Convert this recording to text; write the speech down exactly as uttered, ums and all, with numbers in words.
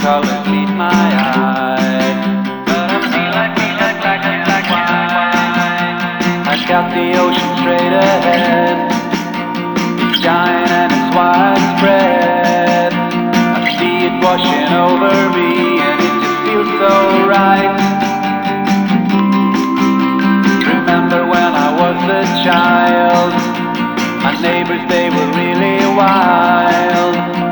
colors meet my eye, but I feel like, feel like black and white. I got the ocean straight ahead. It's giant and it's widespread. I see it washing over me, and it just feels so right. Remember when I was a child,